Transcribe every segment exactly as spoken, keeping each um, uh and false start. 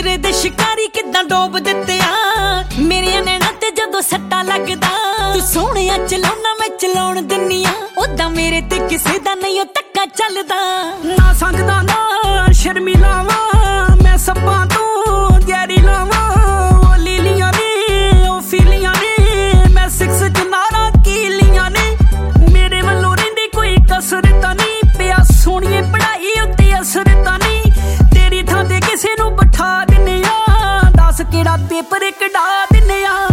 ਨਜ਼ਰੇ ਦੇ ਸ਼ਿਕਾਰੀ ਕਿੱਦਾਂ ਡੋਬ ਦਿੱਤੇ ਆ ਮੇਰੀਆਂ ਨੈਣਾਂ ਤੇ ਜਦੋਂ ਸੱਟਾ ਲੱਗਦਾ ਤੂੰ ਸੋਹਣਿਆ ਚਲਾਉਣਾ ਮੈਂ ਚਲਾਉਣ ਦਿੰਨੀ ਆ ਉਦਾਂ ਮੇਰੇ ਤੇ ਕਿਸੇ ਦਾ ਨਹੀਂ ਉਹ ਧੱਕਾ ਚੱਲਦਾ ਨਾ ਸੰਗਦਾ ਨਾ ਸ਼ਰਮੀਲਾ ਵਾਂ ਮੈਂ ਸੱਪਾਂ ਤੋਂ ਗੈਰੀ ਲਾਵਾਂ ਉਹ ਲੀਲੀਆਂ ਨੇ ਉਹ ਫੀਲੀਆਂ ਨੇ ਮੈਂ ਸਿਕਸ ਚ ਨਾਰਾਂ ਕੀਲੀਆਂ ਨੇ ਮੇਰੇ ਵੱਲੋਂ ਰਹਿੰਦੀ ਕੋਈ ਕਸਰ ਤਾਂ ਨਹੀਂ ਪਿਆ ਸੋਹਣੀਏ ਪੜ੍ਹਾਈ ਉੱਤੇ ਅਸਰ ਤਾਂ ਨਹੀਂ ਤੇਰੀ ਥਾਂ ਤੇ ਕਿਸੇ ਨੂੰ ਬਿਠਾ ਦਿੰਨੇ ਆ ਦੱਸ ਕਿਹੜਾ ਪੇਪਰ ਕਢਾ ਦਿੰਨੇ ਆ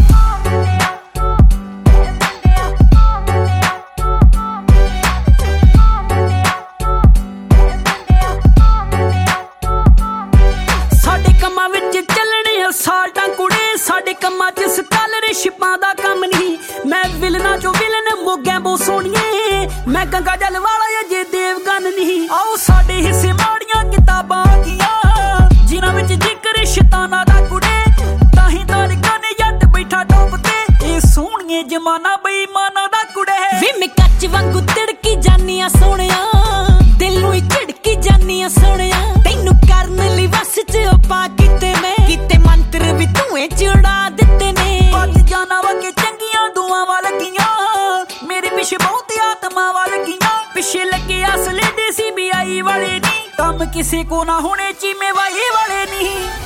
ਸਾਲਟਾਂ ਕੁੜੇ ਸਾਡੇ ਕੰਮਾਂ ਚ ਸਕਾਲਰਸ਼ਿਪਾਂ ਦਾ ਕੰਮ ਨਹੀਂ ਮੈਂ ਵਿਲਨਾ ਚੋਂ ਵਿਲਨ ਮੋਗਿਆਂ ਬੋ ਸੋਹਣੀਏ ਮੈਂ ਗੰਗਾ ਜਲ ਵਾਲਾ ਅਜੇ ਦੇਵਗਨ ਨਹੀਂ ਆਓ ਸਾਡੇ ਹਿੱਸੇ ਮਾੜੀਆਂ ਕਿਤਾਬਾਂ ਗੀਆਂ ਜਿਨ੍ਹਾਂ ਵਿੱਚ ਜ਼ਿਕਰ ਸ਼ੈਤਾਨਾਂ ਦਾ ਕੁੜੇ ਤਾਂ ਹੀ ਤਾਰਿਕਾਂ ਨੇ ਜੱਟ ਬੈਠਾ ਟੋਪ ਤੇ ਇਹ ਸੋਹਣੀਏ ਜਮਾਨਾ ਬੇਈਮਾਨਾਂ ਦਾ ਕੁੜੇ ਵੇ ਮੈਂ ਕੱਚ ਵਾਂਗੂ ਤਿੜਕੀ ਜਾਨੀ ਆ ਸੋਹਣਿਆ ਦਿਲ ਨੂੰ ਹੀ ਝਿੜਕੀ ਜਾਨੀ ਆ ਸੋਹਣਿਆ ਤੈਨੂੰ ਕਰਨ ਲਈ ਵਸ ਚ ਪਾ ਕਿਤੇ ਮੈਂ ਕਿਤੇ ਮੰਤਰ ਵੀ ਧੂਏ ਚ ਉਡਾ ਦਿੱਤੇ ਨੇ ਵੱਜ ਜਾਣਾ ਵਗੇ ਚੰਗੀਆਂ ਦੁਆਵਾਂ ਲੱਗੀਆਂ ਮੇਰੇ ਪਿੱਛੇ ਬਹੁਤ ਆਤਮਾਵਾਂ ਲੱਗੀਆਂ ਪਿੱਛੇ ਲੱਗੇ ਅਸਲੇ ਦੇ ਸੀ ਬੀ ਆਈ ਵਾਲੇ ਨਹੀਂ ਕੰਮ ਕਿਸੇ ਕੋ ਨਾ ਹੋਣੇ ਚੀਮੇ ਵਾਏ ਵਾਲੇ ਨਹੀਂ